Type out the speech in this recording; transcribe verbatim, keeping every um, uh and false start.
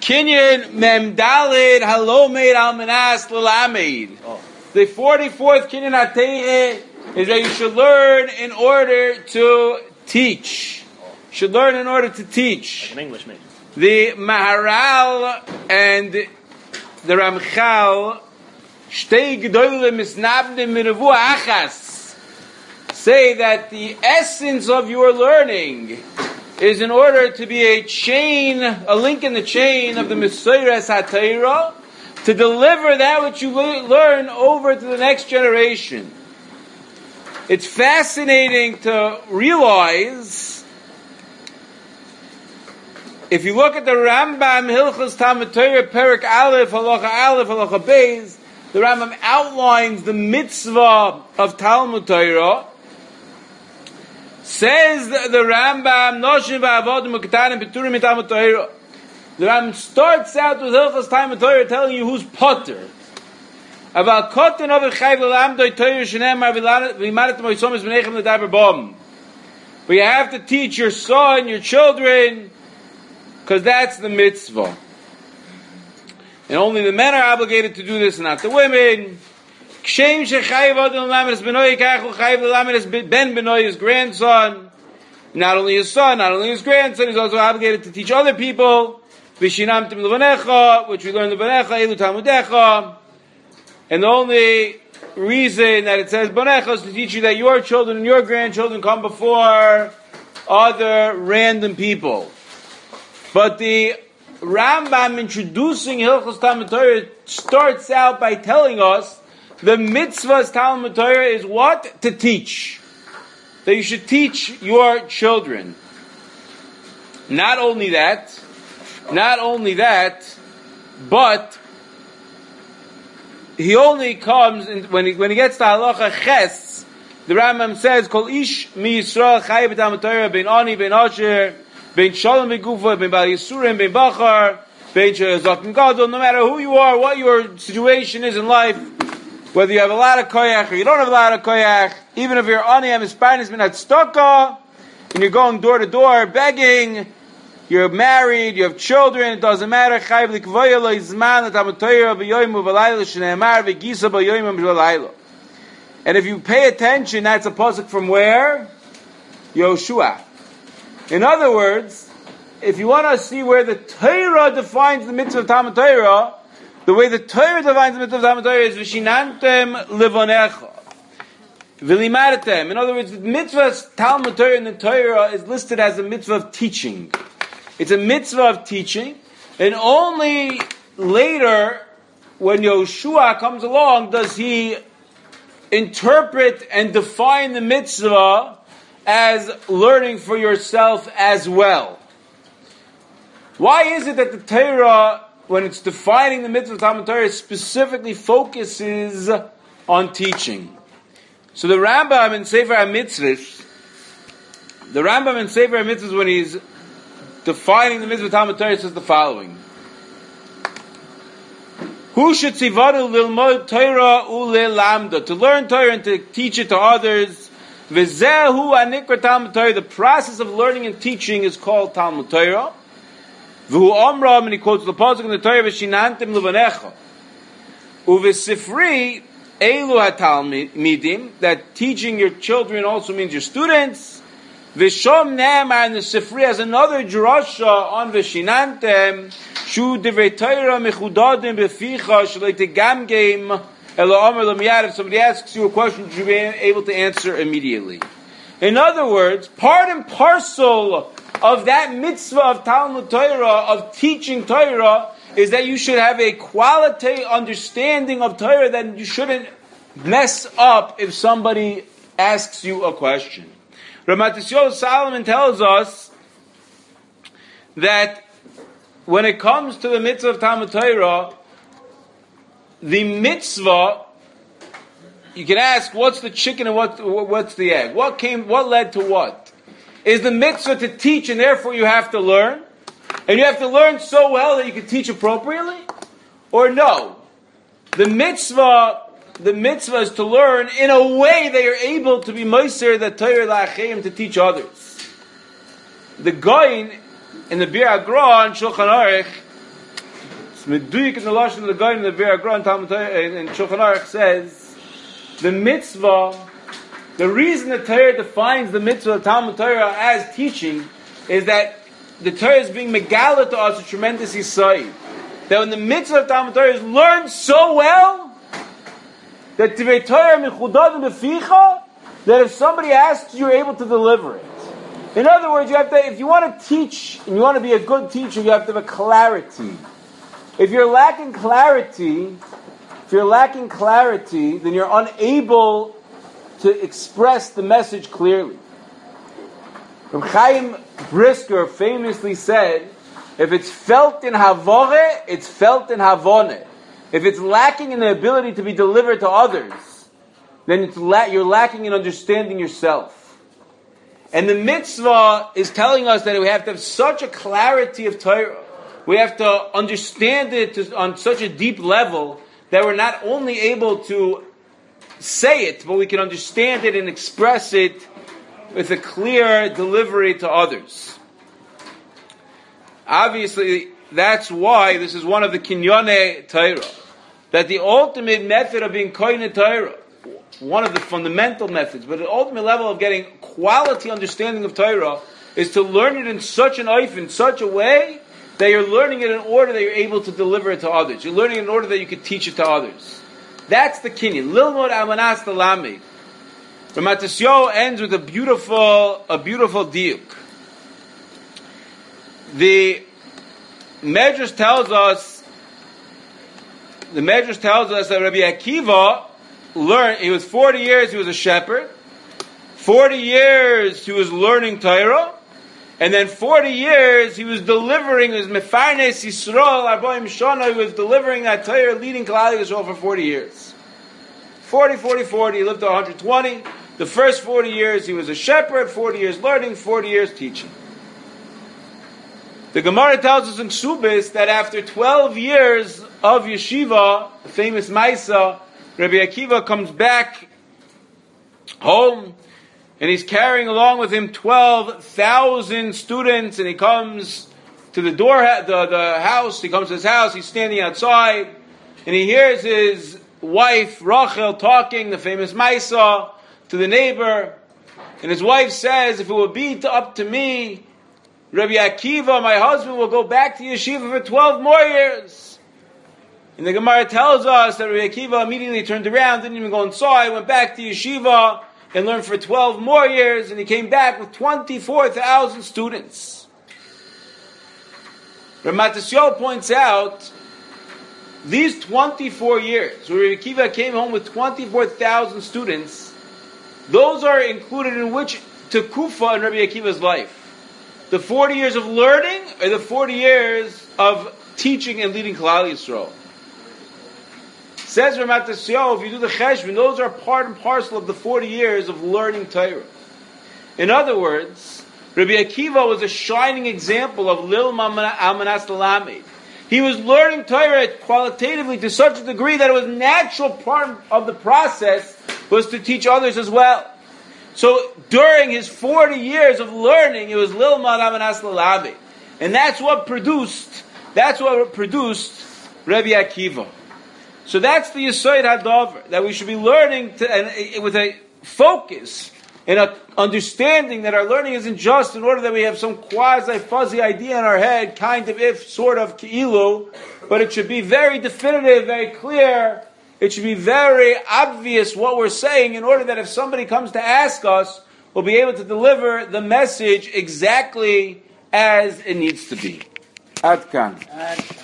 Kinyan Mem Dalid Halomed Almanas Lalamed. The forty-fourth Kinyan Ateihe is that you should learn in order to teach. You should learn in order to teach. Like an English major. The Maharal and the Ramchal Shtei Gedoyle Misnabdim Miravu Achas say that the essence of your learning is in order to be a chain, a link in the chain of the Mesiras HaTorah, to deliver that which you le- learn over to the next generation. It's fascinating to realize, if you look at the Rambam Hilchos Talmud Torah Perek Aleph Halacha Aleph Halacha Beis, the Rambam outlines the mitzvah of Talmud Torah. Says the, the Rambam, Noshim v'avodim u'ketanim b'turim mitalmud Torah. The Rambam starts out with Hilchos Talmud Torah telling you who's potter. About kotten over chayv l'lamdoi Torah shenemar v'limadet moisomis v'nechem l'daber bom. But you have to teach your son, your children, because that's the mitzvah. And only the men are obligated to do this, not the women. Kshem shechayiv odin l'lamed b'noi kachu chayiv l'lamed ben b'noi, his grandson. Not only his son, not only his grandson, he's also obligated to teach other people. V'shinamtim l'vanecha, which we learn l'vanecha, elu talmudecha. And the only reason that it says banecha is to teach you that your children and your grandchildren come before other random people. But the Rambam introducing Hilchos Talmud Torah starts out by telling us the mitzvah's Talmud Torah is what? To teach. That you should teach your children. Not only that, not only that, but he only comes in, when he when he gets to halacha ches. The Rambam says, "Kol ish mi Yisrael chayav b'Talmud Torah ben ani ben asher ben shalom begufa ben bal yisurim ben bachar ben zaken gadol." No matter who you are, what your situation is in life, whether you have a lot of koyach or you don't have a lot of koyach, even if you're ani and misparnis min hatzedakah, and you're going door to door begging, you're married, you have children, it doesn't matter. Chayv likvoya lo izman l'Talmud Torah b'yoyim u'v'layla shne'emar v'gisa b'yoyim u'v'layla. And if you pay attention, that's a pasuk from where? Yoshua. In other words, if you want to see where the Torah defines the mitzvah of Talmud Torah, the way the Torah defines the mitzvah of Talmud Torah is v'shinantem levonecha v'limadetem. In other words, the mitzvah Talmud Torah in the Torah is listed as a mitzvah of teaching. It's a mitzvah of teaching, and only later, when Yoshua comes along, does he interpret and define the mitzvah as learning for yourself as well. Why is it that the Torah, when it's defining the mitzvah of Talmud Torah, specifically focuses on teaching? So the Rambam in Sefer HaMitzvot, the Rambam in Sefer HaMitzvot, when he's defining the mitzvah of Talmud Torah, says the following: Who should tzivadu lilmod Torah ulelamda, to learn Torah and to teach it to others. V'zehu anikra Talmud Torah. The process of learning and teaching is called Talmud Torah. V'hu omram, and he quotes the pasuk in the Torah, v'shinantim levanecha. Uv'sifri elu hatalmidim, that teaching your children also means your students. V'shom ne'amar, and the Sifri has another drasha on v'shinantim. Shu divrei Torah mechudadim beficha shalei tegamgem elo omer lemiyad. If somebody asks you a question, you should be able to answer immediately. In other words, part and parcel of that mitzvah of Talmud Torah, of teaching Torah, is that you should have a quality understanding of Torah that you shouldn't mess up if somebody asks you a question. Ramat Yisrael Solomon tells us that when it comes to the mitzvah of Talmud Torah, the mitzvah, you can ask, what's the chicken and what, what's the egg? What came, what led to what? Is the mitzvah to teach and therefore you have to learn? And you have to learn so well that you can teach appropriately? Or no? The mitzvah, the mitzvah is to learn in a way that you're able to be moiser the Torah la'achim, to teach others. The Goyin in the Bir Agra and Shulchan Aruch Meduyik in the Lashon of the Gaon in the Vir Agra and Talmud Torah in Shulchan Aruch says the mitzvah, the reason the Torah defines the mitzvah of Talmud Torah as teaching is that the Torah is being megala to us a tremendous yisayid. That when the mitzvah of Talmud Torah is learned so well that Tivei Torah mechudadim beficha, that if somebody asks, you're able to deliver it. In other words, you have to, if you want to teach and you want to be a good teacher, you have to have a clarity. If you're lacking clarity, if you're lacking clarity, then you're unable to express the message clearly. Reb Chaim Brisker famously said, if it's felt in havore, it's felt in havone. If it's lacking in the ability to be delivered to others, then it's la- you're lacking in understanding yourself. And the mitzvah is telling us that we have to have such a clarity of Torah. We have to understand it to, on such a deep level that we're not only able to say it, but we can understand it and express it with a clear delivery to others. Obviously, that's why this is one of the kinyone Torah. That the ultimate method of being koine Torah, one of the fundamental methods, but the ultimate level of getting quality understanding of Torah is to learn it in such an oif, in such a way that you're learning it in order that you're able to deliver it to others. You're learning it in order that you can teach it to others. That's the kinyan. Lilmod amanas talami. Ramat Yisrael ends with a beautiful, a beautiful diuk. The Medrash tells us, the Medrash tells us that Rabbi Akiva learned, he was forty years, he was a shepherd, forty years he was learning Torah, and then forty years he was delivering, his Mefarnes Yisrael, Arbaim Shana, he was delivering that Torah, leading Klal Yisrael for forty years. forty, forty, forty, he lived to one hundred twenty. The first forty years he was a shepherd, forty years learning, forty years teaching. The Gemara tells us in Ksubis that after twelve years of yeshiva, the famous Maisa, Rabbi Akiva comes back home and he's carrying along with him twelve thousand students, and he comes to the door, the, the house, he comes to his house, he's standing outside and he hears his wife Rachel talking, the famous Maisa, to the neighbor, and his wife says, if it would be to, up to me, Rabbi Akiva, my husband, will go back to yeshiva for twelve more years. And the Gemara tells us that Rabbi Akiva immediately turned around, didn't even go inside, went back to yeshiva and learned for twelve more years, and he came back with twenty-four thousand students. Ramat Yisrael points out, these twenty-four years, where Rabbi Akiva came home with twenty-four thousand students, those are included in which tekufa in Rabbi Akiva's life? The forty years of learning or the forty years of teaching and leading Klal Yisrael? Says Ramat Yisrael, if you do the cheshbon, those are part and parcel of the forty years of learning Torah. In other words, Rabbi Akiva was a shining example of Lil Amanas Lamed. He was learning Torah qualitatively to such a degree that it was natural part of the process was to teach others as well. So during his forty years of learning, it was Lil Amanas Lamed. And that's what produced, that's what produced Rabbi Akiva. So that's the Yesod HaDavar, that we should be learning to, and with a focus and an understanding that our learning isn't just in order that we have some quasi-fuzzy idea in our head, kind of if, sort of, ki'ilu, but it should be very definitive, very clear. It should be very obvious what we're saying in order that if somebody comes to ask us, we'll be able to deliver the message exactly as it needs to be. Ad kan.